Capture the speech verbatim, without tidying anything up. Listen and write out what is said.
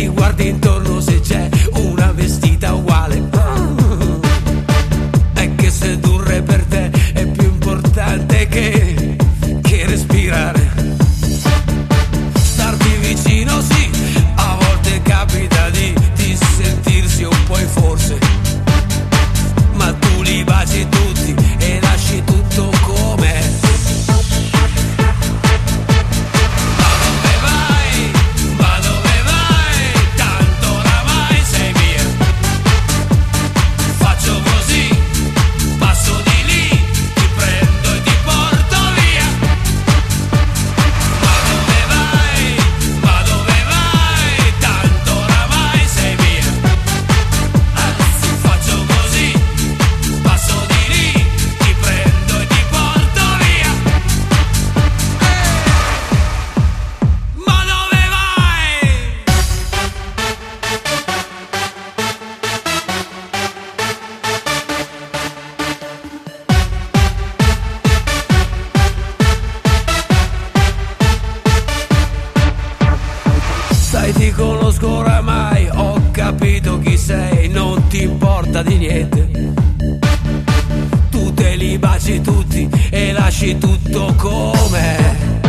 ti guardi intorno se c'è una vestita uguale. È che sedurre per te è più importante che, che respirare. Starti vicino sì, a volte capita di, di sentirsi un po' in forze, ma tu li baci tutti e lasci tutto com'è. Ma dove vai? Ma dove vai? Tanto oramai sei mia. Faccio così, passo di lì, ti prendo e ti porto via. Ma dove vai? Ma dove vai? Tanto oramai sei mia. Anzi, faccio così, passo di lì, ti prendo e ti porto via. Ma dove vai? Sai, ti conosco oramai, ho capito chi sei, non ti importa di niente. Tu te li baci tutti e lasci tutto com'è.